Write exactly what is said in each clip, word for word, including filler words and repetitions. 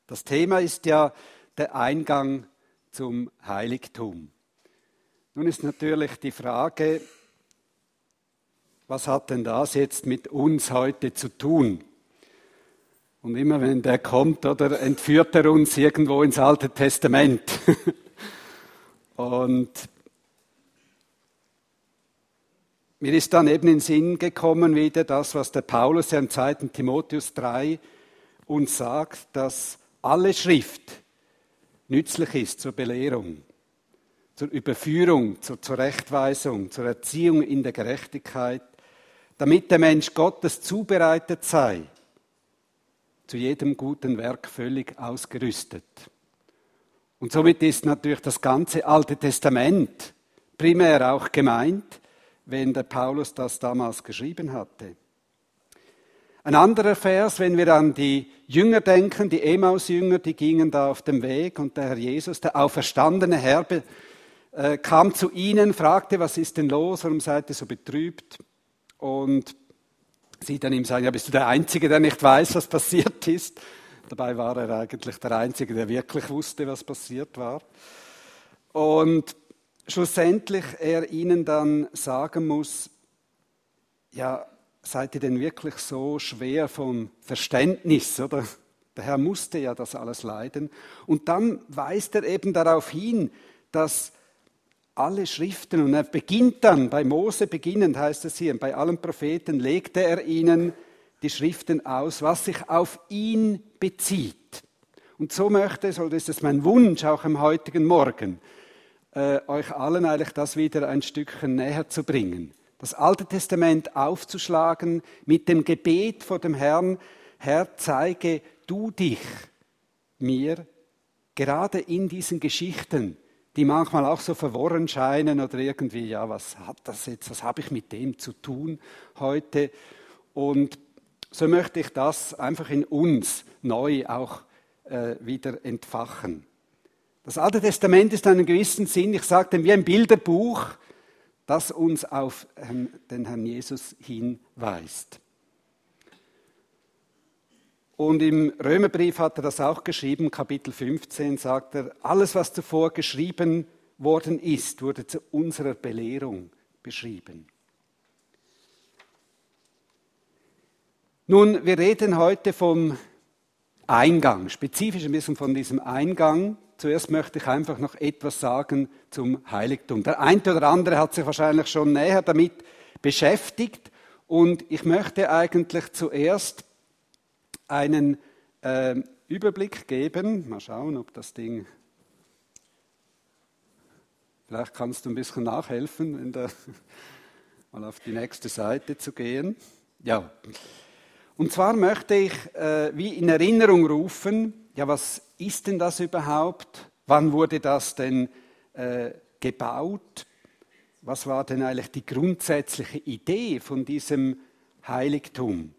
Das Thema ist ja der Eingang zum Heiligtum. Nun ist natürlich die Frage, was hat denn das jetzt mit uns heute zu tun? Und immer wenn der kommt, oder entführt er uns irgendwo ins Alte Testament. Und mir ist dann eben in den Sinn gekommen wieder das, was der Paulus ja im zweiten Timotheus drei uns sagt, dass alle Schrift nützlich ist zur Belehrung, zur Überführung, zur Zurechtweisung, zur Erziehung in der Gerechtigkeit, damit der Mensch Gottes zubereitet sei, zu jedem guten Werk völlig ausgerüstet. Und somit ist natürlich das ganze Alte Testament primär auch gemeint, wenn der Paulus das damals geschrieben hatte. Ein anderer Vers, wenn wir an die Jünger denken, die Emmaus-Jünger, die gingen da auf dem Weg und der Herr Jesus, der auferstandene Herr, äh, kam zu ihnen, fragte, was ist denn los, warum seid ihr so betrübt? Und sie dann ihm sagen, ja, bist du der Einzige, der nicht weiß, was passiert ist? Dabei war er eigentlich der Einzige, der wirklich wusste, was passiert war. Und schlussendlich er ihnen dann sagen muss, ja, seid ihr denn wirklich so schwer vom Verständnis, oder? Der Herr musste ja das alles leiden. Und dann weist er eben darauf hin, dass alle Schriften, und er beginnt dann, bei Mose beginnend heißt es hier, bei allen Propheten legte er ihnen die Schriften aus, was sich auf ihn bezieht. Und so möchte, so ist es mein Wunsch auch am heutigen Morgen, äh, euch allen eigentlich das wieder ein Stückchen näher zu bringen. Das Alte Testament aufzuschlagen mit dem Gebet vor dem Herrn, Herr, zeige du dich mir, gerade in diesen Geschichten, die manchmal auch so verworren scheinen oder irgendwie, ja, was hat das jetzt, was habe ich mit dem zu tun heute? Und so möchte ich das einfach in uns neu auch äh, wieder entfachen. Das Alte Testament ist in einem gewissen Sinn, ich sage dem, wie ein Bilderbuch, das uns auf den Herrn Jesus hinweist. Und im Römerbrief hat er das auch geschrieben, Kapitel fünfzehn, sagt er, alles, was zuvor geschrieben worden ist, wurde zu unserer Belehrung beschrieben. Nun, wir reden heute vom Eingang, spezifisch ein bisschen von diesem Eingang. Zuerst möchte ich einfach noch etwas sagen zum Heiligtum. Der eine oder andere hat sich wahrscheinlich schon näher damit beschäftigt und ich möchte eigentlich zuerst einen äh, Überblick geben. Mal schauen, ob das Ding... Vielleicht kannst du ein bisschen nachhelfen, wenn der, mal auf die nächste Seite zu gehen. Ja. Und zwar möchte ich äh, wie in Erinnerung rufen, ja, was ist denn das überhaupt? Wann wurde das denn äh, gebaut? Was war denn eigentlich die grundsätzliche Idee von diesem Heiligtum?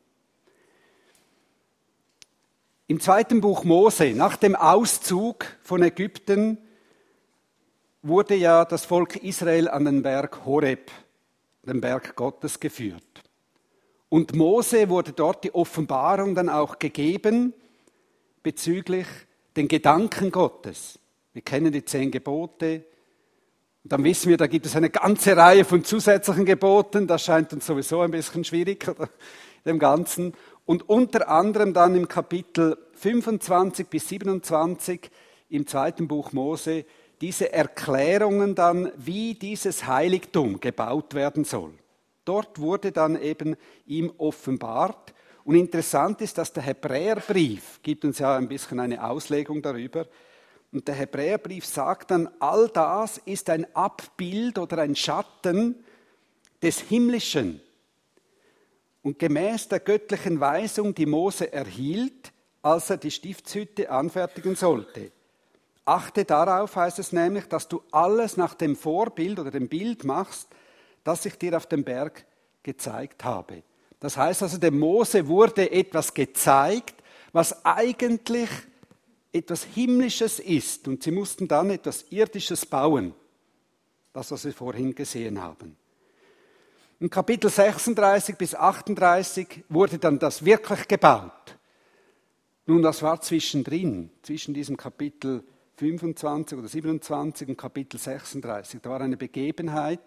Im zweiten Buch Mose, nach dem Auszug von Ägypten, wurde ja das Volk Israel an den Berg Horeb, den Berg Gottes, geführt. Und Mose wurde dort die Offenbarung dann auch gegeben bezüglich den Gedanken Gottes. Wir kennen die zehn Gebote. Und dann wissen wir, da gibt es eine ganze Reihe von zusätzlichen Geboten. Das scheint uns sowieso ein bisschen schwierig, oder? Dem Ganzen. Und unter anderem dann im Kapitel fünfundzwanzig bis siebenundzwanzig im zweiten Buch Mose diese Erklärungen dann, wie dieses Heiligtum gebaut werden soll. Dort wurde dann eben ihm offenbart. Und interessant ist, dass der Hebräerbrief gibt uns ja ein bisschen eine Auslegung darüber. Und der Hebräerbrief sagt dann, all das ist ein Abbild oder ein Schatten des Himmlischen. Und gemäß der göttlichen Weisung, die Mose erhielt, als er die Stiftshütte anfertigen sollte. Achte darauf, heißt es nämlich, dass du alles nach dem Vorbild oder dem Bild machst, das ich dir auf dem Berg gezeigt habe. Das heißt also, dem Mose wurde etwas gezeigt, was eigentlich etwas Himmlisches ist. Und sie mussten dann etwas Irdisches bauen. Das, was wir vorhin gesehen haben. In Kapitel sechsunddreißig bis achtunddreißig wurde dann das wirklich gebaut. Nun, das war zwischendrin, zwischen diesem Kapitel fünfundzwanzig oder siebenundzwanzig und Kapitel sechsunddreißig. Da war eine Begebenheit.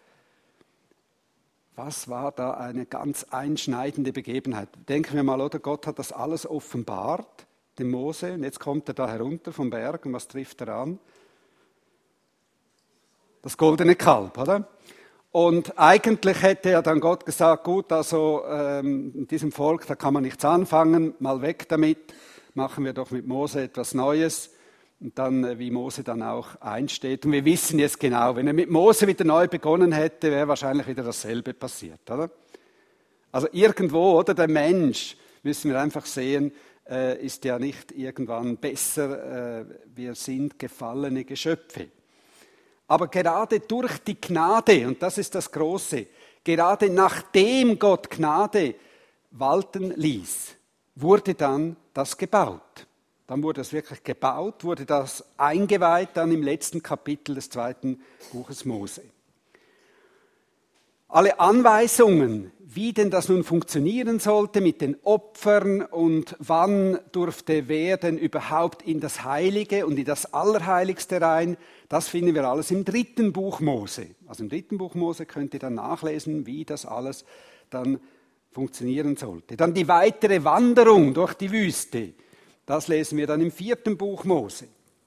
Was war da eine ganz einschneidende Begebenheit? Denken wir mal, oder? Gott hat das alles offenbart, dem Mose, und jetzt kommt er da herunter vom Berg und was trifft er an? Das goldene Kalb, oder? Und eigentlich hätte ja dann Gott gesagt, gut, also ähm, in diesem Volk, da kann man nichts anfangen, mal weg damit, machen wir doch mit Mose etwas Neues. Und dann, äh, wie Mose dann auch einsteht. Und wir wissen jetzt genau, wenn er mit Mose wieder neu begonnen hätte, wäre wahrscheinlich wieder dasselbe passiert, oder? Also irgendwo, oder, der Mensch, müssen wir einfach sehen, äh, ist ja nicht irgendwann besser, äh, wir sind gefallene Geschöpfe. Aber gerade durch die Gnade, und das ist das Große, gerade nachdem Gott Gnade walten ließ, wurde dann das gebaut. Dann wurde es wirklich gebaut, wurde das eingeweiht dann im letzten Kapitel des zweiten Buches Mose. Alle Anweisungen, wie denn das nun funktionieren sollte mit den Opfern und wann durfte wer denn überhaupt in das Heilige und in das Allerheiligste rein, das finden wir alles im dritten Buch Mose. Also im dritten Buch Mose könnt ihr dann nachlesen, wie das alles dann funktionieren sollte. Dann die weitere Wanderung durch die Wüste, das lesen wir dann im vierten Buch Mose.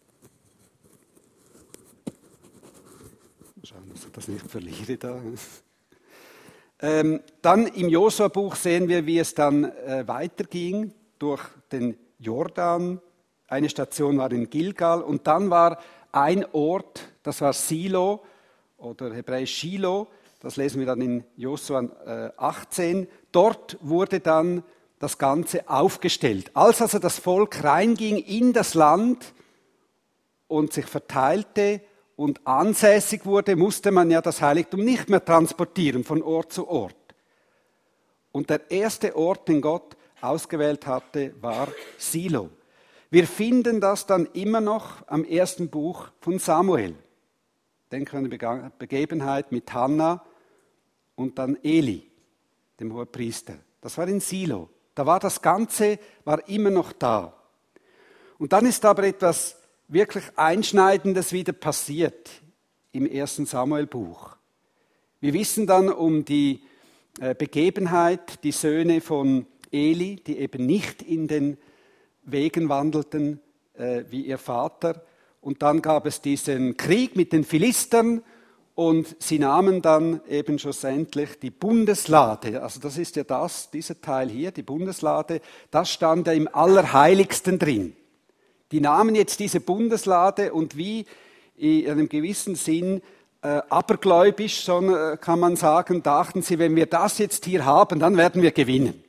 Schauen, dass ich das nicht verliere da. Ähm, dann im Josua-Buch sehen wir, wie es dann äh, weiterging durch den Jordan. Eine Station war in Gilgal und dann war ein Ort, das war Silo oder hebräisch Shiloh, das lesen wir dann in Josua äh, achtzehn. Dort wurde dann das Ganze aufgestellt. Als also das Volk reinging in das Land und sich verteilte und ansässig wurde, musste man ja das Heiligtum nicht mehr transportieren von Ort zu Ort. Und der erste Ort, den Gott ausgewählt hatte, war Silo. Wir finden das dann immer noch am ersten Buch von Samuel. Denken an die Begebenheit mit Hannah und dann Eli, dem Hohepriester. Das war in Silo. Da war das Ganze, war immer noch da. Und dann ist aber etwas wirklich Einschneidendes wieder passiert im ersten Samuel-Buch. Wir wissen dann um die Begebenheit, die Söhne von Eli, die eben nicht in den Wegen wandelten äh, wie ihr Vater. Und dann gab es diesen Krieg mit den Philistern und sie nahmen dann eben schlussendlich die Bundeslade. Also das ist ja das, dieser Teil hier, die Bundeslade, das stand ja im Allerheiligsten drin. Die nahmen jetzt diese Bundeslade und wie in einem gewissen Sinn äh, abergläubisch, so kann man sagen, dachten sie, wenn wir das jetzt hier haben, dann werden wir gewinnen.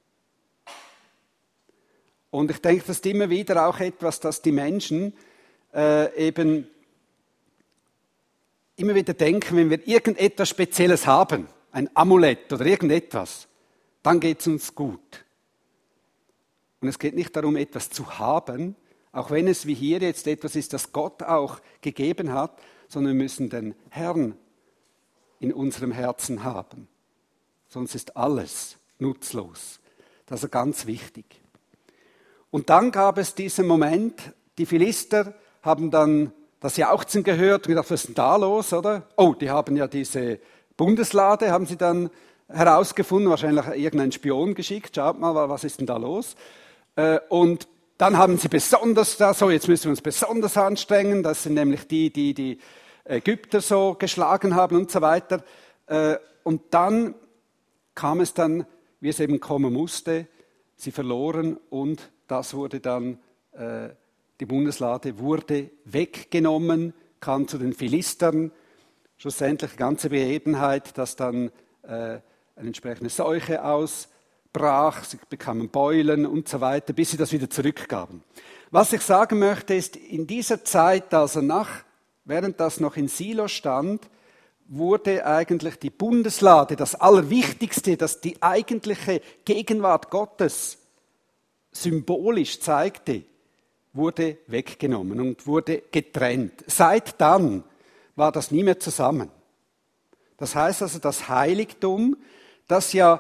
Und ich denke, das ist immer wieder auch etwas, dass die Menschen äh, eben immer wieder denken, wenn wir irgendetwas Spezielles haben, ein Amulett oder irgendetwas, dann geht es uns gut. Und es geht nicht darum, etwas zu haben, auch wenn es wie hier jetzt etwas ist, das Gott auch gegeben hat, sondern wir müssen den Herrn in unserem Herzen haben. Sonst ist alles nutzlos. Das ist ganz wichtig. Und dann gab es diesen Moment, die Philister haben dann das Jauchzen gehört und gedacht, was ist denn da los, oder? Oh, die haben ja diese Bundeslade, haben sie dann herausgefunden, wahrscheinlich irgendein Spion geschickt, schaut mal, was ist denn da los? Und dann haben sie besonders, da, so jetzt müssen wir uns besonders anstrengen, das sind nämlich die, die die Ägypter so geschlagen haben und so weiter. Und dann kam es dann, wie es eben kommen musste, sie verloren und das wurde dann, äh, die Bundeslade wurde weggenommen, kam zu den Philistern. Schlussendlich die ganze Begebenheit, dass dann äh, eine entsprechende Seuche ausbrach, sie bekamen Beulen und so weiter, bis sie das wieder zurückgaben. Was ich sagen möchte, ist, in dieser Zeit, also nach, während das noch in Silo stand, wurde eigentlich die Bundeslade, das Allerwichtigste, das die eigentliche Gegenwart Gottes symbolisch zeigte, wurde weggenommen und wurde getrennt. Seit dann war das nie mehr zusammen. Das heißt also, das Heiligtum, das ja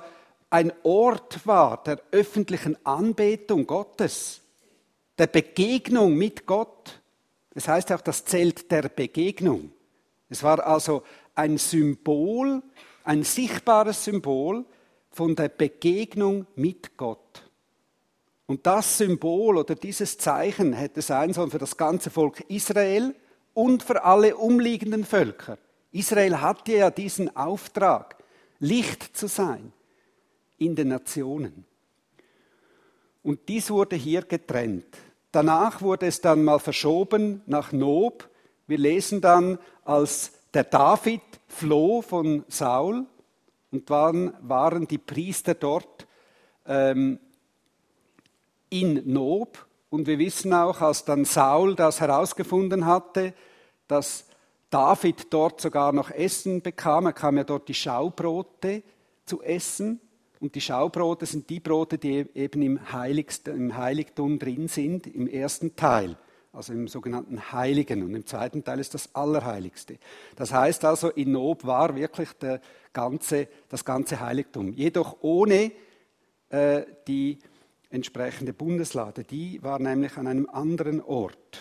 ein Ort war der öffentlichen Anbetung Gottes, der Begegnung mit Gott. Das heißt auch das Zelt der Begegnung. Es war also ein Symbol, ein sichtbares Symbol von der Begegnung mit Gott. Und das Symbol oder dieses Zeichen hätte sein sollen für das ganze Volk Israel und für alle umliegenden Völker. Israel hatte ja diesen Auftrag, Licht zu sein in den Nationen. Und dies wurde hier getrennt. Danach wurde es dann mal verschoben nach Nob. Wir lesen dann, als der David floh von Saul und waren, waren die Priester dort ähm, in Nob. Und wir wissen auch, als dann Saul das herausgefunden hatte, dass David dort sogar noch Essen bekam, er kam ja dort die Schaubrote zu essen. Und die Schaubrote sind die Brote, die eben im, Heiligsten, im Heiligtum drin sind, im ersten Teil, also im sogenannten Heiligen. Und im zweiten Teil ist das Allerheiligste. Das heißt also, in Nob war wirklich der ganze, das ganze Heiligtum. Jedoch ohne äh, die entsprechende Bundeslade. Die war nämlich an einem anderen Ort,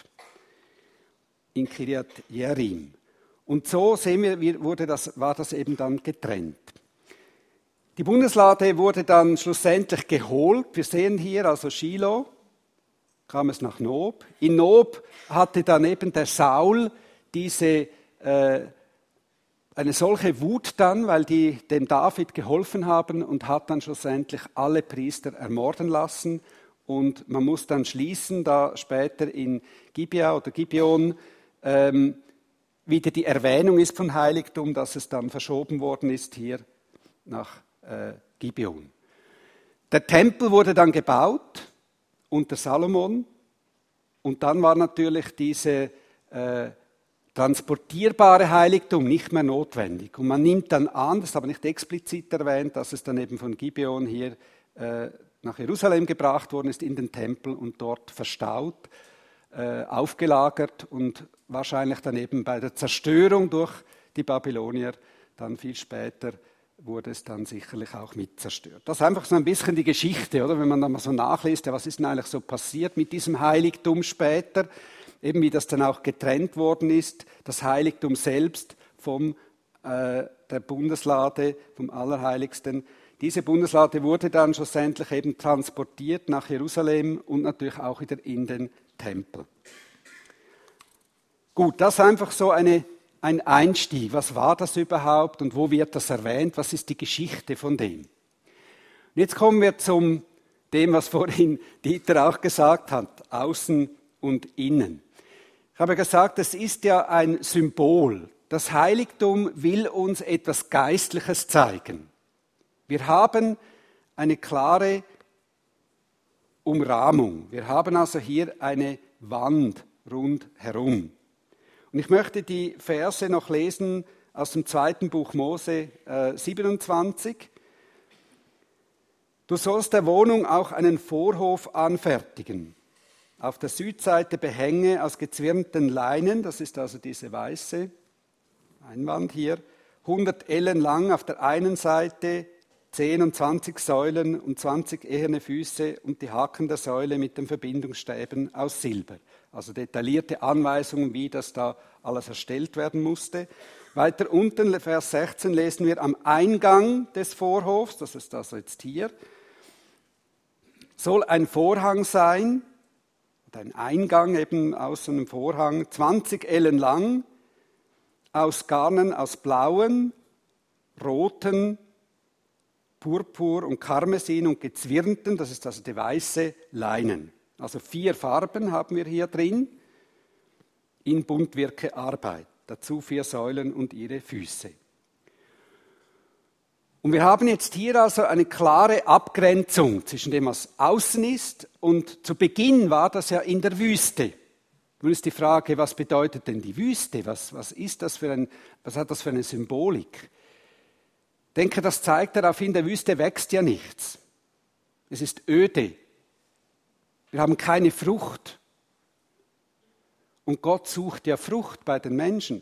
in Kirjat Jearim. Und so sehen wir, wurde das, war das eben dann getrennt. Die Bundeslade wurde dann schlussendlich geholt. Wir sehen hier also Shiloh, kam es nach Nob. In Nob hatte dann eben der Saul diese, äh, eine solche Wut dann, weil die dem David geholfen haben und hat dann schlussendlich alle Priester ermorden lassen. Und man muss dann schließen, da später in Gibea oder Gibeon ähm, wieder die Erwähnung ist von Heiligtum, dass es dann verschoben worden ist hier nach Gibeon. Der Tempel wurde dann gebaut unter Salomon und dann war natürlich diese äh, transportierbare Heiligtum nicht mehr notwendig. Und man nimmt dann an, das ist aber nicht explizit erwähnt, dass es dann eben von Gibeon hier äh, nach Jerusalem gebracht worden ist, in den Tempel und dort verstaut, äh, aufgelagert und wahrscheinlich dann eben bei der Zerstörung durch die Babylonier dann viel später wurde es dann sicherlich auch mit zerstört. Das ist einfach so ein bisschen die Geschichte, oder? Wenn man dann mal so nachliest, ja, was ist denn eigentlich so passiert mit diesem Heiligtum später, eben wie das dann auch getrennt worden ist, das Heiligtum selbst vom, äh, der Bundeslade, vom Allerheiligsten. Diese Bundeslade wurde dann schlussendlich eben transportiert nach Jerusalem und natürlich auch wieder in den Tempel. Gut, das ist einfach so eine Ein Einstieg, was war das überhaupt und wo wird das erwähnt, was ist die Geschichte von dem? Und jetzt kommen wir zum dem, was vorhin Dieter auch gesagt hat, außen und innen. Ich habe gesagt, es ist ja ein Symbol. Das Heiligtum will uns etwas Geistliches zeigen. Wir haben eine klare Umrahmung. Wir haben also hier eine Wand rundherum. Und ich möchte die Verse noch lesen aus dem zweiten Buch Mose äh, siebenundzwanzig. Du sollst der Wohnung auch einen Vorhof anfertigen. Auf der Südseite Behänge aus gezwirnten Leinen, das ist also diese weiße Einwand hier, hundert Ellen lang auf der einen Seite, zehn und zwanzig Säulen und zwanzig eherne Füße und die Haken der Säule mit den Verbindungsstäben aus Silber. Also detaillierte Anweisungen, wie das da alles erstellt werden musste. Weiter unten, Vers sechzehn, lesen wir am Eingang des Vorhofs, das ist also jetzt hier, soll ein Vorhang sein, ein Eingang eben aus einem Vorhang, zwanzig Ellen lang, aus Garnen aus blauen, roten, Purpur und Karmesin und gezwirnten, das ist also die weiße Leinen. Also vier Farben haben wir hier drin in Buntwirke Arbeit. Dazu vier Säulen und ihre Füße. Und wir haben jetzt hier also eine klare Abgrenzung zwischen dem, was außen ist. Und zu Beginn war das ja in der Wüste. Nun ist die Frage, was bedeutet denn die Wüste? Was, was ist das für ein, was hat das für eine Symbolik? Ich denke, das zeigt darauf hin, in der Wüste wächst ja nichts. Es ist öde. Wir haben keine Frucht. Und Gott sucht ja Frucht bei den Menschen.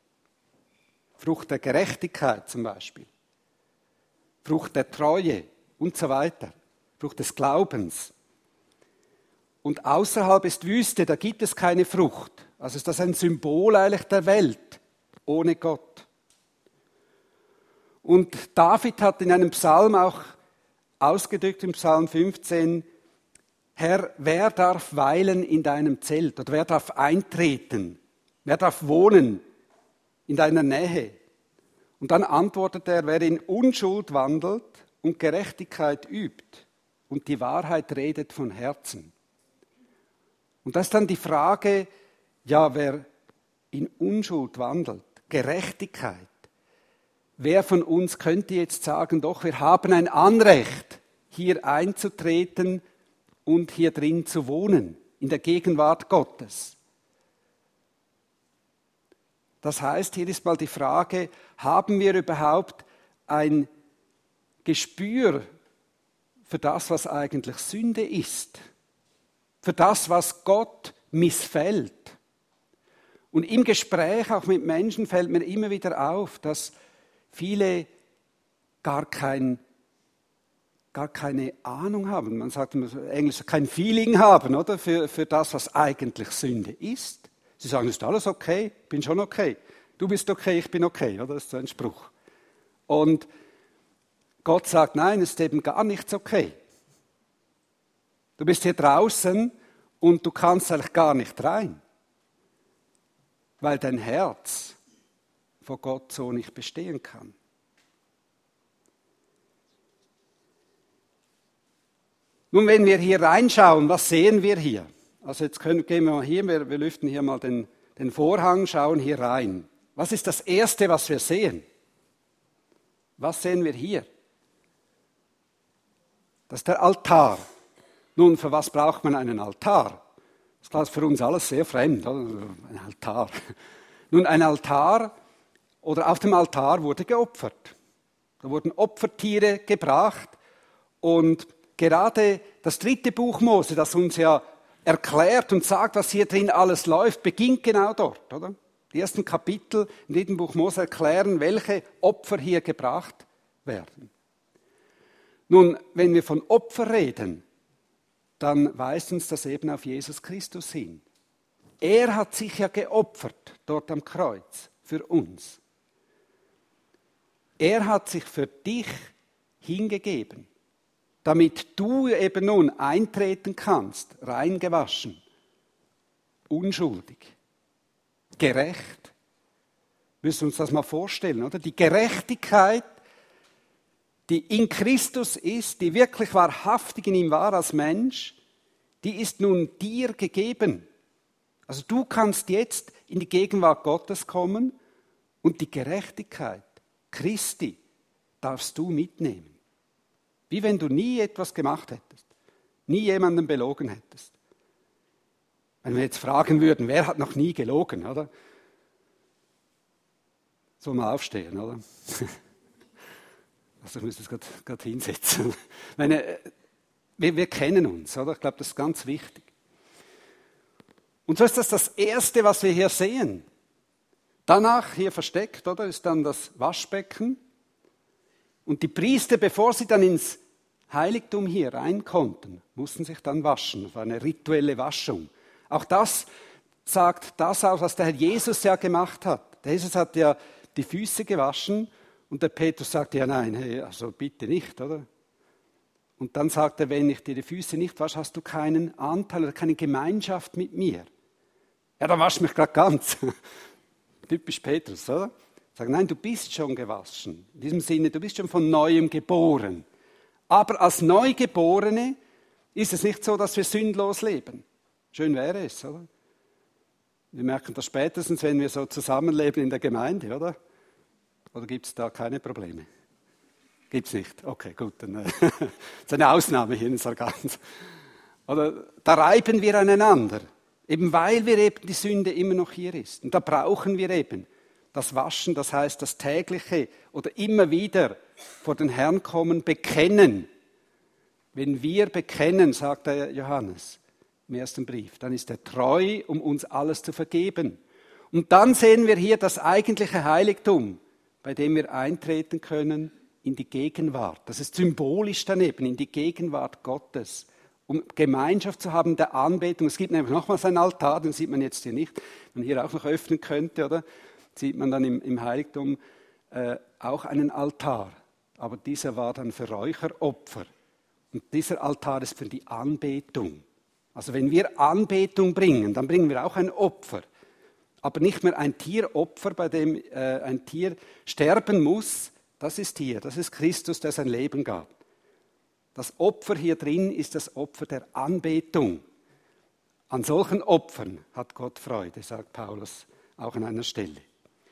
Frucht der Gerechtigkeit zum Beispiel. Frucht der Treue, und so weiter. Frucht des Glaubens. Und außerhalb ist Wüste, da gibt es keine Frucht. Also ist das ein Symbol eigentlich der Welt ohne Gott. Und David hat in einem Psalm auch ausgedrückt, im Psalm fünfzehn, Herr, wer darf weilen in deinem Zelt oder wer darf eintreten? Wer darf wohnen in deiner Nähe? Und dann antwortet er, wer in Unschuld wandelt und Gerechtigkeit übt und die Wahrheit redet von Herzen. Und das ist dann die Frage, ja, wer in Unschuld wandelt, Gerechtigkeit. Wer von uns könnte jetzt sagen, doch, wir haben ein Anrecht, hier einzutreten und hier drin zu wohnen, in der Gegenwart Gottes. Das heißt, hier ist mal die Frage, haben wir überhaupt ein Gespür für das, was eigentlich Sünde ist? Für das, was Gott missfällt? Und im Gespräch auch mit Menschen fällt mir immer wieder auf, dass viele gar kein gar keine Ahnung haben. Man sagt im Englischen, kein Feeling haben, oder? Für, für das, was eigentlich Sünde ist. Sie sagen, ist alles okay? Ich bin schon okay. Du bist okay, ich bin okay, oder? Das ist so ein Spruch. Und Gott sagt, nein, es ist eben gar nichts okay. Du bist hier draußen und du kannst eigentlich gar nicht rein. Weil dein Herz vor Gott so nicht bestehen kann. Nun, wenn wir hier reinschauen, was sehen wir hier? Also jetzt können, gehen wir mal hier, wir, wir lüften hier mal den, den Vorhang, schauen hier rein. Was ist das Erste, was wir sehen? Was sehen wir hier? Das ist der Altar. Nun, für was braucht man einen Altar? Das ist für uns alles sehr fremd, oder? Ein Altar. Nun, ein Altar, oder auf dem Altar wurde geopfert. Da wurden Opfertiere gebracht und gerade das dritte Buch Mose, das uns ja erklärt und sagt, was hier drin alles läuft, beginnt genau dort, oder? Die ersten Kapitel im dritten Buch Mose erklären, welche Opfer hier gebracht werden. Nun, wenn wir von Opfer reden, dann weist uns das eben auf Jesus Christus hin. Er hat sich ja geopfert dort am Kreuz für uns. Er hat sich für dich hingegeben, damit du eben nun eintreten kannst, reingewaschen, unschuldig, gerecht. Wir müssen uns das mal vorstellen, oder? Die Gerechtigkeit, die in Christus ist, die wirklich wahrhaftig in ihm war als Mensch, die ist nun dir gegeben. Also du kannst jetzt in die Gegenwart Gottes kommen und die Gerechtigkeit Christi darfst du mitnehmen. Wie wenn du nie etwas gemacht hättest, nie jemanden belogen hättest. Wenn wir jetzt fragen würden, wer hat noch nie gelogen, oder? So mal aufstehen, oder? Also ich muss das gerade hinsetzen. Meine, wir, wir kennen uns, oder? Ich glaube, das ist ganz wichtig. Und so ist das das Erste, was wir hier sehen. Danach, hier versteckt, oder, ist dann das Waschbecken. Und die Priester, bevor sie dann ins Heiligtum hier rein konnten, mussten sich dann waschen. Das war eine rituelle Waschung. Auch das sagt das aus, was der Herr Jesus ja gemacht hat. Der Jesus hat ja die Füße gewaschen und der Petrus sagte, ja nein, hey, also bitte nicht, oder? Und dann sagt er, wenn ich dir die Füße nicht wasche, hast du keinen Anteil oder keine Gemeinschaft mit mir. Ja, dann wasch mich gerade ganz. Typisch Petrus, oder? Sagt, nein, du bist schon gewaschen. In diesem Sinne, du bist schon von Neuem geboren. Aber als Neugeborene ist es nicht so, dass wir sündlos leben. Schön wäre es, oder? Wir merken das spätestens, wenn wir so zusammenleben in der Gemeinde, oder? Oder gibt es da keine Probleme? Gibt es nicht? Okay, gut. Dann, äh, das ist eine Ausnahme hier in Sargans. Oder da reiben wir aneinander. Eben weil wir eben die Sünde immer noch hier ist. Und da brauchen wir eben das Waschen, das heißt das tägliche oder immer wieder vor den Herrn kommen, bekennen. Wenn wir bekennen, sagt der Johannes im ersten Brief, dann ist er treu, um uns alles zu vergeben. Und dann sehen wir hier das eigentliche Heiligtum, bei dem wir eintreten können in die Gegenwart. Das ist symbolisch daneben, in die Gegenwart Gottes. Um Gemeinschaft zu haben der Anbetung. Es gibt nämlich nochmals einen Altar, den sieht man jetzt hier nicht. Wenn man hier auch noch öffnen könnte, oder? Sieht man dann im, im Heiligtum äh, auch einen Altar. Aber dieser war dann für Räucheropfer. Und dieser Altar ist für die Anbetung. Also wenn wir Anbetung bringen, dann bringen wir auch ein Opfer. Aber nicht mehr ein Tieropfer, bei dem äh, ein Tier sterben muss. Das ist hier, das ist Christus, der sein Leben gab. Das Opfer hier drin ist das Opfer der Anbetung. An solchen Opfern hat Gott Freude, sagt Paulus auch an einer Stelle.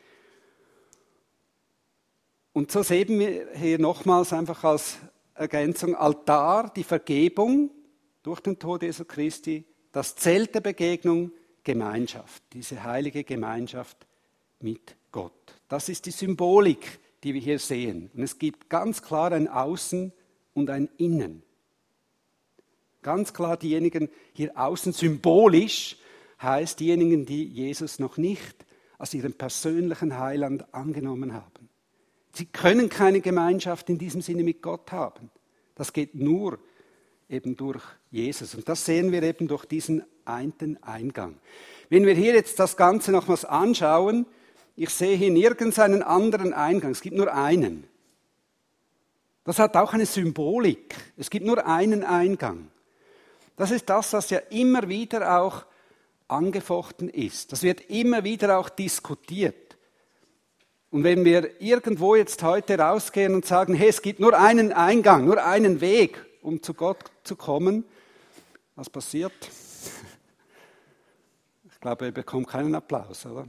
Und so sehen wir hier nochmals einfach als Ergänzung Altar, die Vergebung durch den Tod Jesu Christi, das Zelt der Begegnung, Gemeinschaft, diese heilige Gemeinschaft mit Gott. Das ist die Symbolik, die wir hier sehen. Und es gibt ganz klar ein Außen und ein Innen. Ganz klar diejenigen hier außen symbolisch heißt diejenigen, die Jesus noch nicht als ihren persönlichen Heiland angenommen haben. Sie können keine Gemeinschaft in diesem Sinne mit Gott haben. Das geht nur eben durch Jesus. Und das sehen wir eben durch diesen einen Eingang. Wenn wir hier jetzt das Ganze nochmals anschauen, ich sehe hier nirgends einen anderen Eingang, es gibt nur einen. Das hat auch eine Symbolik. Es gibt nur einen Eingang. Das ist das, was ja immer wieder auch angefochten ist. Das wird immer wieder auch diskutiert. Und wenn wir irgendwo jetzt heute rausgehen und sagen, hey, es gibt nur einen Eingang, nur einen Weg, um zu Gott zu kommen, was passiert? Ich glaube, er bekommt keinen Applaus, oder?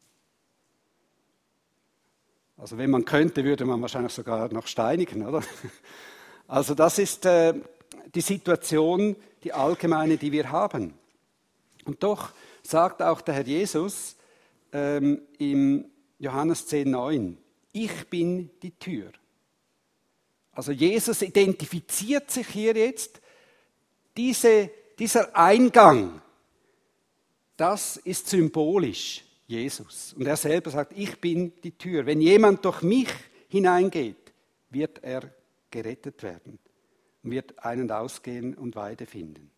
Also wenn man könnte, würde man wahrscheinlich sogar noch steinigen, oder? Also das ist äh, die Situation, die allgemeine, die wir haben. Und doch sagt auch der Herr Jesus ähm, im Johannes zehn neun, ich bin die Tür. Also Jesus identifiziert sich hier jetzt, diese, dieser Eingang, das ist symbolisch Jesus. Und er selber sagt, ich bin die Tür. Wenn jemand durch mich hineingeht, wird er gerettet werden, wird ein- und ausgehen und Weide finden.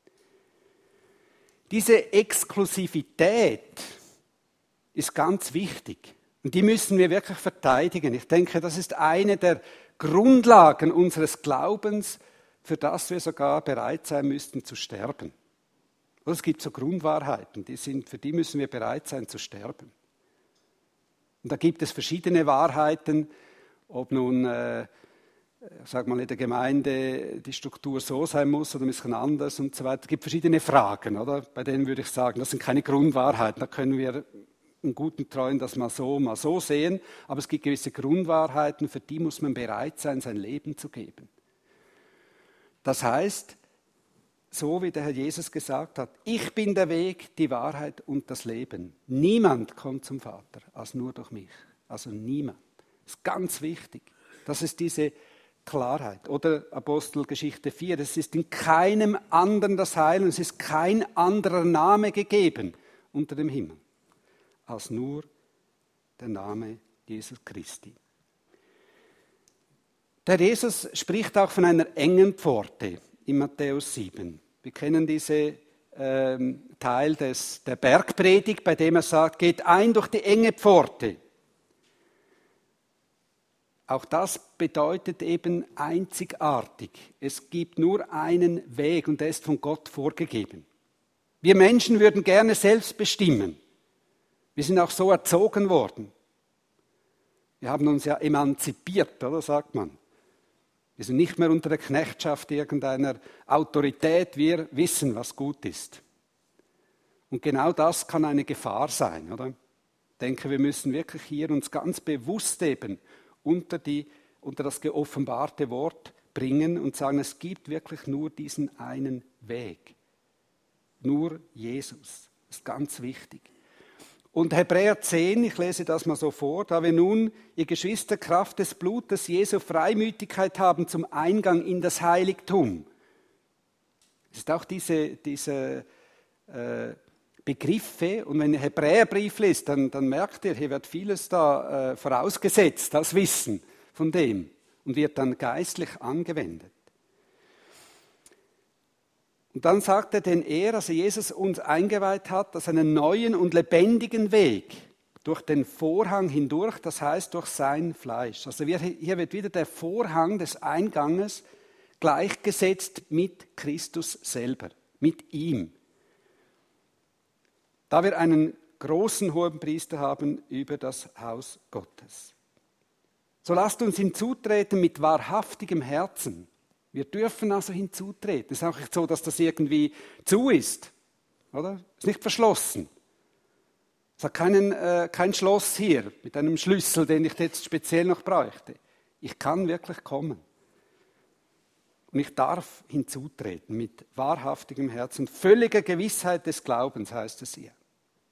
Diese Exklusivität ist ganz wichtig und die müssen wir wirklich verteidigen. Ich denke, das ist eine der Grundlagen unseres Glaubens, für das wir sogar bereit sein müssten zu sterben. Und es gibt so Grundwahrheiten, die sind, für die müssen wir bereit sein zu sterben. Und da gibt es verschiedene Wahrheiten, ob nun äh, sag mal, in der Gemeinde die Struktur so sein muss oder ein bisschen anders und so weiter. Es gibt verschiedene Fragen, oder? Bei denen würde ich sagen, das sind keine Grundwahrheiten. Da können wir in guten Treuen das mal so, mal so sehen. Aber es gibt gewisse Grundwahrheiten, für die muss man bereit sein, sein Leben zu geben. Das heißt, so wie der Herr Jesus gesagt hat, ich bin der Weg, die Wahrheit und das Leben. Niemand kommt zum Vater, als nur durch mich. Also niemand. Das ist ganz wichtig. Das ist diese Klarheit. Oder Apostelgeschichte vier, es ist in keinem anderen das Heil und es ist kein anderer Name gegeben unter dem Himmel, als nur der Name Jesus Christi. Der Jesus spricht auch von einer engen Pforte in Matthäus sieben. Wir kennen diesen ähm, Teil des, der Bergpredigt, bei dem er sagt, geht ein durch die enge Pforte. Auch das bedeutet eben einzigartig. Es gibt nur einen Weg und der ist von Gott vorgegeben. Wir Menschen würden gerne selbst bestimmen. Wir sind auch so erzogen worden. Wir haben uns ja emanzipiert, oder sagt man. Wir sind nicht mehr unter der Knechtschaft irgendeiner Autorität. Wir wissen, was gut ist. Und genau das kann eine Gefahr sein, oder? Ich denke, wir müssen wirklich hier uns ganz bewusst eben unter, die, unter das geoffenbarte Wort bringen und sagen, es gibt wirklich nur diesen einen Weg. Nur Jesus. Das ist ganz wichtig. Und Hebräer zehn, ich lese das mal so vor, da wir nun, ihr Geschwister, Kraft des Blutes Jesu Freimütigkeit haben zum Eingang in das Heiligtum. Es ist auch diese, diese äh, Begriffe, und wenn ihr Hebräerbrief liest, dann, dann merkt ihr, hier wird vieles da äh, vorausgesetzt, das Wissen von dem. und wird dann geistlich angewendet. Und dann sagt er, denn er, also Jesus, uns eingeweiht hat, dass einen neuen und lebendigen Weg durch den Vorhang hindurch, das heißt durch sein Fleisch. Also hier wird wieder der Vorhang des Einganges gleichgesetzt mit Christus selber, mit ihm. Da wir einen großen Hohenpriester haben über das Haus Gottes. So lasst uns hinzutreten mit wahrhaftigem Herzen. Wir dürfen also hinzutreten. Es ist auch nicht so, dass das irgendwie zu ist. Oder? Es ist nicht verschlossen. Es hat keinen, äh, kein Schloss hier mit einem Schlüssel, den ich jetzt speziell noch bräuchte. Ich kann wirklich kommen. Und ich darf hinzutreten mit wahrhaftigem Herzen, völliger Gewissheit des Glaubens, heißt es hier.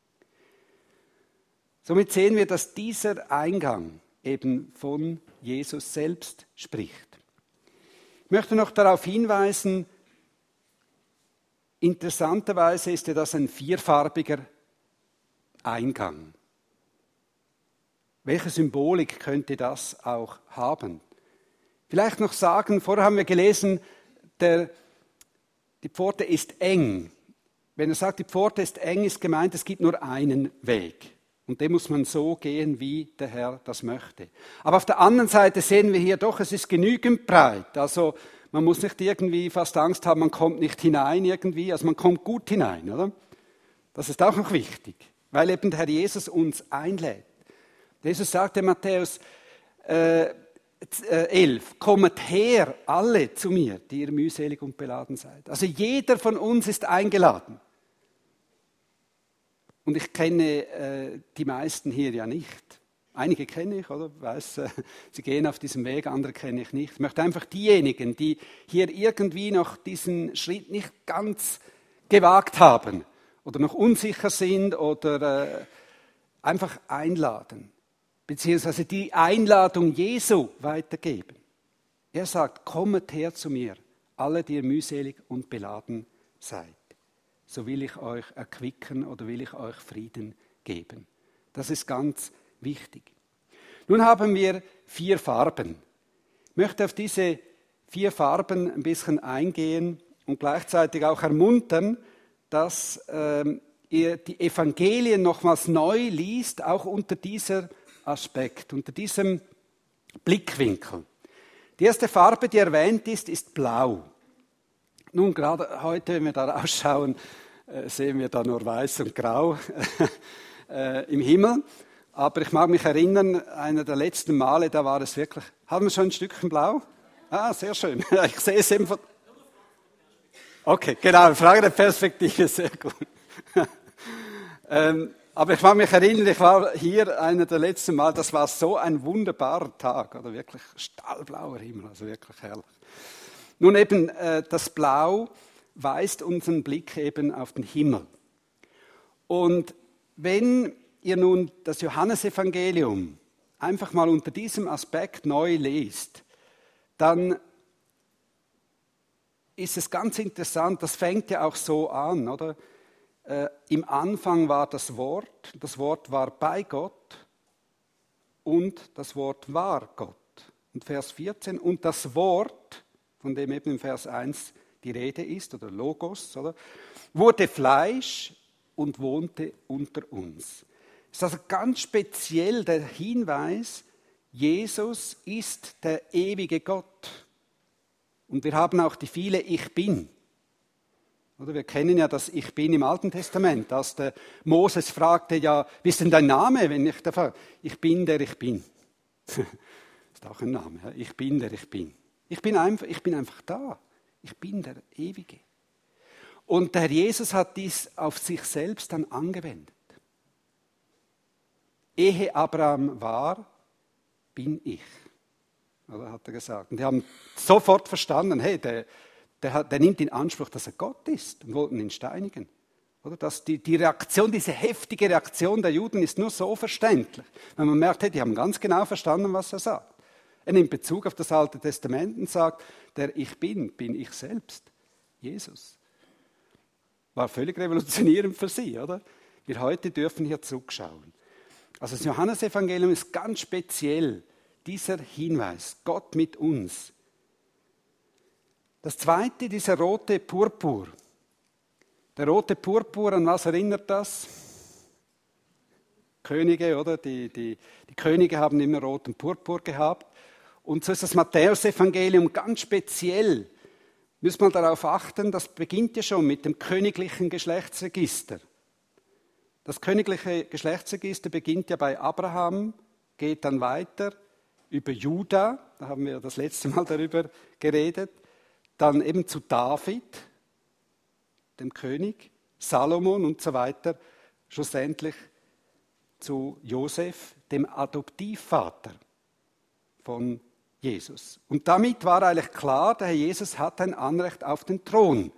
Somit sehen wir, dass dieser Eingang eben von Jesus selbst spricht. Ich möchte noch darauf hinweisen, interessanterweise ist ja das ein vierfarbiger Eingang. Welche Symbolik könnte das auch haben? Vielleicht noch sagen, vorher haben wir gelesen, der, die Pforte ist eng. Wenn er sagt, die Pforte ist eng, ist gemeint, es gibt nur einen Weg. Und den muss man so gehen, wie der Herr das möchte. Aber auf der anderen Seite sehen wir hier doch, es ist genügend breit. Also man muss nicht irgendwie fast Angst haben, man kommt nicht hinein irgendwie. Also man kommt gut hinein, oder? Das ist auch noch wichtig, weil eben der Herr Jesus uns einlädt. Jesus sagte in Matthäus äh, elf, kommet her, alle zu mir, die ihr mühselig und beladen seid. Also jeder von uns ist eingeladen. Und ich kenne äh, die meisten hier ja nicht. Einige kenne ich, oder? Weiß, äh, sie gehen auf diesem Weg, andere kenne ich nicht. Ich möchte einfach diejenigen, die hier irgendwie noch diesen Schritt nicht ganz gewagt haben oder noch unsicher sind oder äh, einfach einladen, beziehungsweise die Einladung Jesu weitergeben. Er sagt, kommet her zu mir, alle, die ihr mühselig und beladen seid. So will ich euch erquicken oder will ich euch Frieden geben. Das ist ganz wichtig. Nun haben wir vier Farben. Ich möchte auf diese vier Farben ein bisschen eingehen und gleichzeitig auch ermuntern, dass ähm, ihr die Evangelien nochmals neu liest, auch unter diesem Aspekt, unter diesem Blickwinkel. Die erste Farbe, die erwähnt ist, ist blau. Nun, gerade heute, wenn wir da rausschauen, sehen wir da nur weiß und grau äh, im Himmel. Aber ich mag mich erinnern, einer der letzten Male, da war es wirklich... Haben wir schon ein Stückchen blau? Ah, sehr schön. Ich sehe es eben von... Okay, genau, Frage der Perspektive, sehr gut. ähm, aber ich mag mich erinnern, ich war hier einer der letzten Mal, das war so ein wunderbarer Tag, oder wirklich stahlblauer Himmel, also wirklich herrlich. Nun eben, äh, das Blau weist unseren Blick eben auf den Himmel. Und wenn ihr nun das Johannesevangelium einfach mal unter diesem Aspekt neu lest, dann ist es ganz interessant, das fängt ja auch so an, oder? Äh, im Anfang war das Wort, das Wort war bei Gott und das Wort war Gott. Und Vers vierzehn, und das Wort, von dem eben im Vers eins die Rede ist, oder Logos, oder, wurde Fleisch und wohnte unter uns. Es ist also ganz speziell der Hinweis, Jesus ist der ewige Gott. Und wir haben auch die viele Ich Bin. Oder wir kennen ja das Ich Bin im Alten Testament, als der Moses fragte, ja, wie ist denn dein Name? Wenn ich da frage, ich bin der Ich Bin. Ist auch ein Name, ja? Ich bin der Ich Bin. Ich bin einfach, ich bin einfach da. Ich bin der Ewige. Und der Herr Jesus hat dies auf sich selbst dann angewendet. Ehe Abraham war, bin ich. Oder hat er gesagt. Und die haben sofort verstanden, hey, der, der, hat, der nimmt in Anspruch, dass er Gott ist, und wollten ihn steinigen. Oder? Dass die, die Reaktion, diese heftige Reaktion der Juden ist nur so verständlich. Wenn man merkt, hey, die haben ganz genau verstanden, was er sagt. Er nimmt Bezug auf das Alte Testament und sagt, der Ich Bin, bin ich selbst, Jesus. War völlig revolutionierend für sie, oder? Wir heute dürfen hier zurückschauen. Also das Johannesevangelium ist ganz speziell dieser Hinweis, Gott mit uns. Das zweite, dieser rote Purpur. Der rote Purpur, an was erinnert das? Könige, oder? Die, die, die Könige haben immer roten Purpur gehabt. Und so ist das Matthäusevangelium ganz speziell. Müssen wir darauf achten, das beginnt ja schon mit dem königlichen Geschlechtsregister. Das königliche Geschlechtsregister beginnt ja bei Abraham, geht dann weiter über Juda, da haben wir das letzte Mal darüber geredet, dann eben zu David, dem König, Salomon und so weiter, schlussendlich zu Josef, dem Adoptivvater von Jesus. Und damit war eigentlich klar, der Herr Jesus hat ein Anrecht auf den Thron.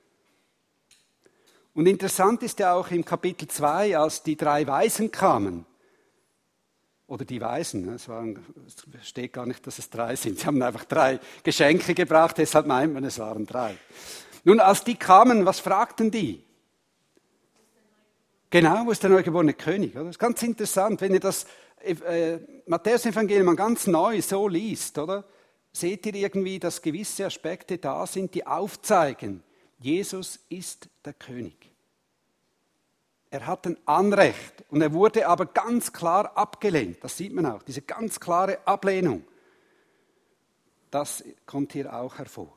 Und interessant ist ja auch im Kapitel zwei, als die drei Weisen kamen, oder die Weisen, es, waren, es steht gar nicht, dass es drei sind, sie haben einfach drei Geschenke gebracht, deshalb meint man, es waren drei. Nun, als die kamen, was fragten die? Genau, wo ist der neugeborene König? Das ist ganz interessant, wenn ihr das äh, Matthäus-Evangelium mal ganz neu so liest, oder? Seht ihr irgendwie, dass gewisse Aspekte da sind, die aufzeigen, Jesus ist der König. Er hat ein Anrecht und er wurde aber ganz klar abgelehnt. Das sieht man auch, diese ganz klare Ablehnung. Das kommt hier auch hervor.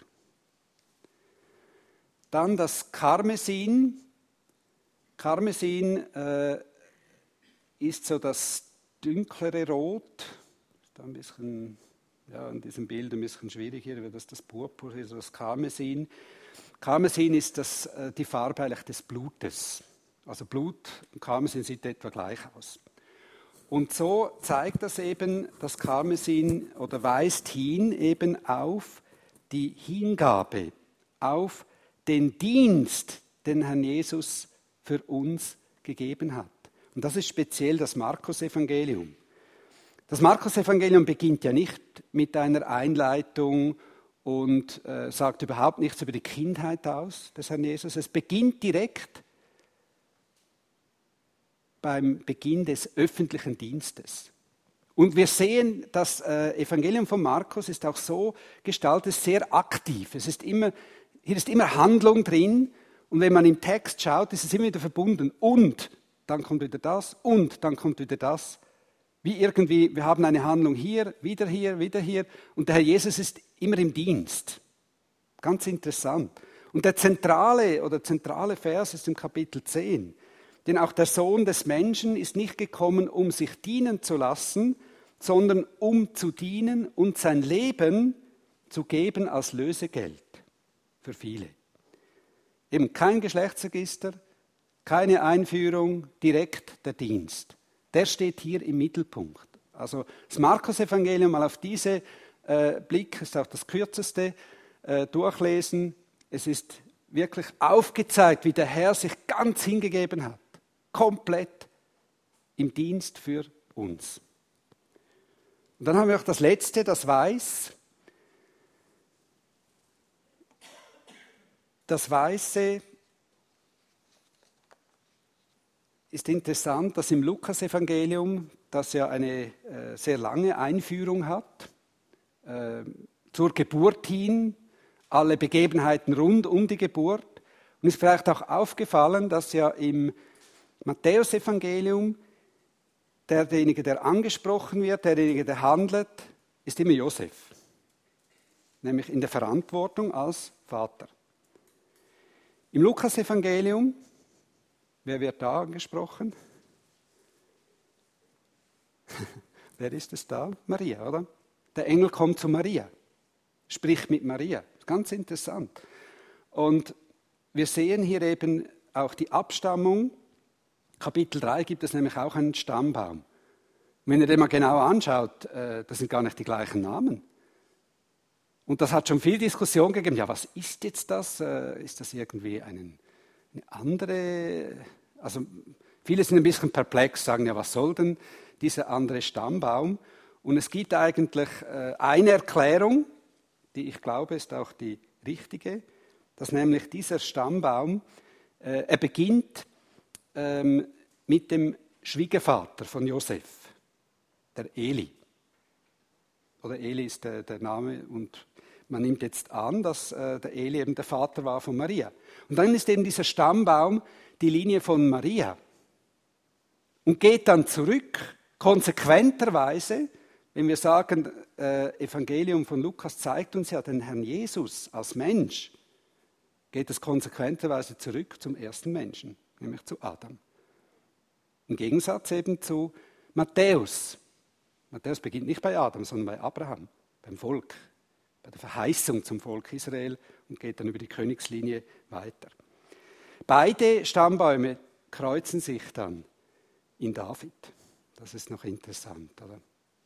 Dann das Karmesin. Karmesin äh, ist so das dunklere Rot. Ist ein bisschen, ja, in diesem Bild ein bisschen schwierig hier, weil das das Purpur ist, das Karmesin. Karmesin ist das, äh, die Farbe eigentlich des Blutes. Also Blut und Karmesin sieht etwa gleich aus. Und so zeigt das eben, das Karmesin oder weist hin eben auf die Hingabe, auf den Dienst, den Herrn Jesus für uns gegeben hat. Und das ist speziell das Markus-Evangelium. Das Markus-Evangelium beginnt ja nicht mit einer Einleitung und äh, sagt überhaupt nichts über die Kindheit aus des Herrn Jesus. Es beginnt direkt beim Beginn des öffentlichen Dienstes. Und wir sehen, das äh, Evangelium von Markus ist auch so gestaltet, sehr aktiv. Es ist immer, hier ist immer Handlung drin und wenn man im Text schaut, ist es immer wieder verbunden. Und dann kommt wieder das und dann kommt wieder das. Wie irgendwie, wir haben eine Handlung hier, wieder hier, wieder hier und der Herr Jesus ist immer im Dienst. Ganz interessant. Und der zentrale oder zentrale Vers ist im Kapitel zehn. Denn auch der Sohn des Menschen ist nicht gekommen, um sich dienen zu lassen, sondern um zu dienen und sein Leben zu geben als Lösegeld für viele. Eben kein Geschlechtsregister, keine Einführung, direkt der Dienst. Der steht hier im Mittelpunkt. Also das Markus-Evangelium mal auf diese äh, Blick, ist auch das kürzeste, äh, durchlesen. Es ist wirklich aufgezeigt, wie der Herr sich ganz hingegeben hat. Komplett im Dienst für uns. Und dann haben wir auch das Letzte, das Weiß. Das Weiße ist interessant, dass im Lukas-Evangelium, das ja eine äh, sehr lange Einführung hat, äh, zur Geburt hin, alle Begebenheiten rund um die Geburt. Und ist vielleicht auch aufgefallen, dass ja im Matthäus-Evangelium derjenige, der angesprochen wird, derjenige, der handelt, ist immer Josef. Nämlich in der Verantwortung als Vater. Im Lukas-Evangelium, wer wird da angesprochen? Wer ist es da? Maria, oder? Der Engel kommt zu Maria, spricht mit Maria. Ganz interessant. Und wir sehen hier eben auch die Abstammung. Kapitel drei gibt es nämlich auch einen Stammbaum. Und wenn ihr den mal genau anschaut, äh, das sind gar nicht die gleichen Namen. Und das hat schon viel Diskussion gegeben. Ja, was ist jetzt das? Äh, ist das irgendwie einen, eine andere... Also viele sind ein bisschen perplex, sagen ja, was soll denn dieser andere Stammbaum? Und es gibt eigentlich äh, eine Erklärung, die ich glaube, ist auch die richtige, dass nämlich dieser Stammbaum, äh, er beginnt ähm, mit dem Schwiegervater von Josef, der Eli. oder Eli ist der, der Name, und man nimmt jetzt an, dass äh, der Eli eben der Vater war von Maria. Und dann ist eben dieser Stammbaum die Linie von Maria. Und geht dann zurück, konsequenterweise, wenn wir sagen, äh, Evangelium von Lukas zeigt uns ja den Herrn Jesus als Mensch, geht es konsequenterweise zurück zum ersten Menschen, nämlich zu Adam. Im Gegensatz eben zu Matthäus. Matthäus beginnt nicht bei Adam, sondern bei Abraham, beim Volk, bei der Verheißung zum Volk Israel und geht dann über die Königslinie weiter. Beide Stammbäume kreuzen sich dann in David. Das ist noch interessant, oder?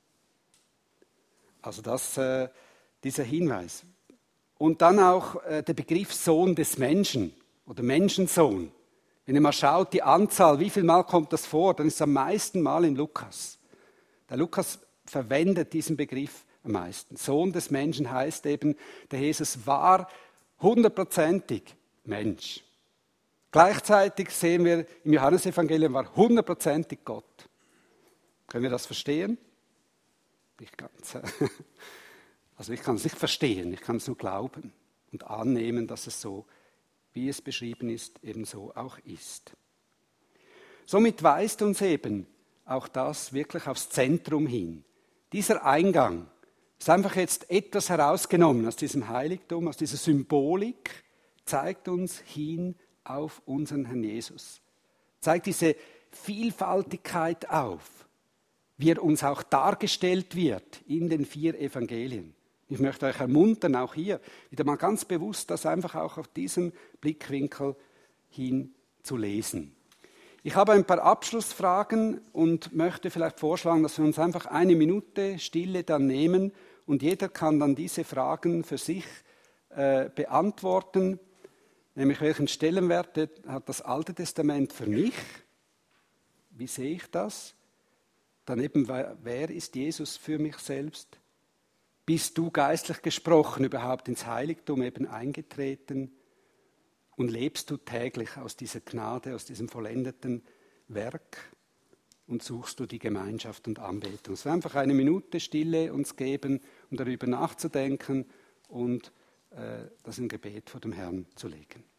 Also das, äh, dieser Hinweis. Und dann auch äh, der Begriff Sohn des Menschen oder Menschensohn. Wenn ihr mal schaut, die Anzahl, wie viel Mal kommt das vor, dann ist es am meisten Mal in Lukas. Der Lukas verwendet diesen Begriff am meisten. Sohn des Menschen heißt eben, der Jesus war hundertprozentig Mensch. Gleichzeitig sehen wir, im Johannesevangelium war hundertprozentig Gott. Können wir das verstehen? Nicht ganz. Also ich kann es nicht verstehen, ich kann es nur glauben und annehmen, dass es so, wie es beschrieben ist, eben so auch ist. Somit weist uns eben auch das wirklich aufs Zentrum hin. Dieser Eingang ist einfach jetzt etwas herausgenommen aus diesem Heiligtum, aus dieser Symbolik, zeigt uns hin auf unseren Herrn Jesus. Zeigt diese Vielfaltigkeit auf, wie er uns auch dargestellt wird in den vier Evangelien. Ich möchte euch ermuntern, auch hier wieder mal ganz bewusst das einfach auch auf diesem Blickwinkel hin zu lesen. Ich habe ein paar Abschlussfragen und möchte vielleicht vorschlagen, dass wir uns einfach eine Minute Stille dann nehmen und jeder kann dann diese Fragen für sich äh, beantworten. Nämlich, welchen Stellenwert hat das Alte Testament für mich? Wie sehe ich das? Dann eben, wer ist Jesus für mich selbst? Bist du geistlich gesprochen überhaupt ins Heiligtum eben eingetreten? Und lebst du täglich aus dieser Gnade, aus diesem vollendeten Werk? Und suchst du die Gemeinschaft und Anbetung? Es wird einfach eine Minute Stille uns geben, um darüber nachzudenken und äh, das im Gebet vor dem Herrn zu legen.